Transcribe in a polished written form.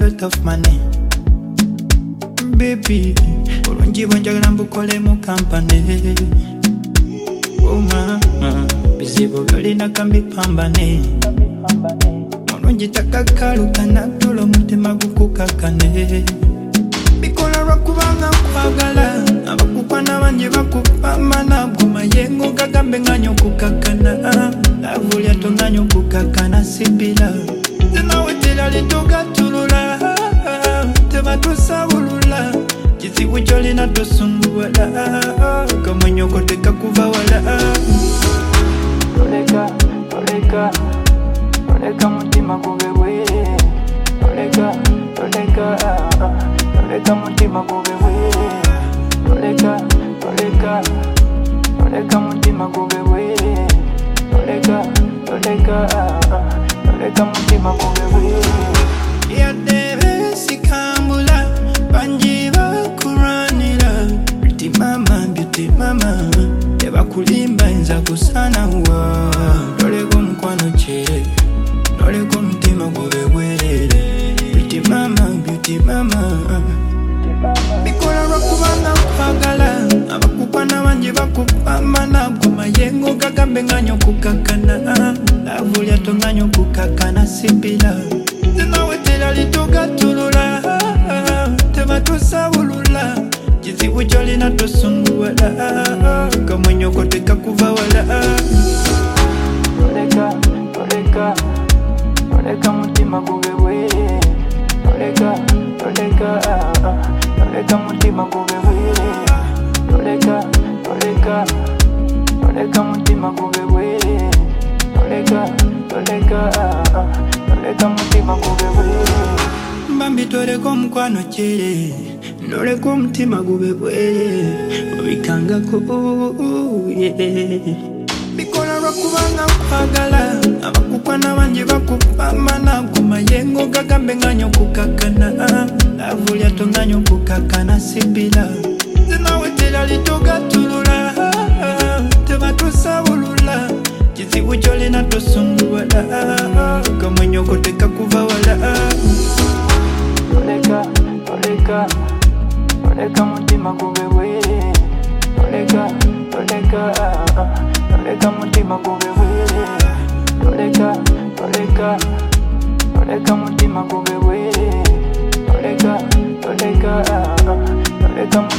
lot of money. Baby, bulungi bwenjagala mbukole mu kampani. Oh mama, bizibu byolina kambipambane. Mulungi takakalukana tulo mutima gukukakane. Bikola lwakubanga nkwagala, abakukwana bangi bakupambana. Gumayengo gagambe nganyo kukakana, lavu lyato nganyo kukakana sibila. Zinawetera litogatulula, tebatusabulula. Kizibu kyolina tosunguwala, kamwenyoko tekakuva wala. Toleka mutima gube bwere. Toleka mutima gube bwere. Toleka mutima gube bwere. Toleka mutima gube bwere. Yadebe sikambula, banji bakuranira. Beauty mama, beauty mama, tebakulimba enza kusana wa. Toleka mukwano chere, toleka mutima gube bwerere. Beauty mama, bikola lwakubanga nkwagala, abakukwana bangi bakupambana. Gumayengo gagambe nganyo kukakana, lavu lyato nganyo kukakana sibila. Zinawetera litogatulula, tebatusabulula. Kizibu kyolina tosunguwala, kamwenyoko tekakuva wala. Toleka mutima gube bwere. Toleka mutima gube bwere. Toleka mutima gube bwere. Toleka mutima gube bwere. Mbambi toleka omukwano chere, noleka omutima gube bwere. Obikangako bikola lwakubanga nkwagala, abakukwana bangi bakupambana. Gumayengo gagambe nganyo kukakana, lavu lyato nganyo kukakana sibila. Zinawetera litogatulula, tebatusabulula. Kizibu kyolina tosunguwala, kamwenyoko tekakuva wala. Toleka mutima gube bwere. Toleka mutima gube bwere. Toleka mutima gube bwere. Toleka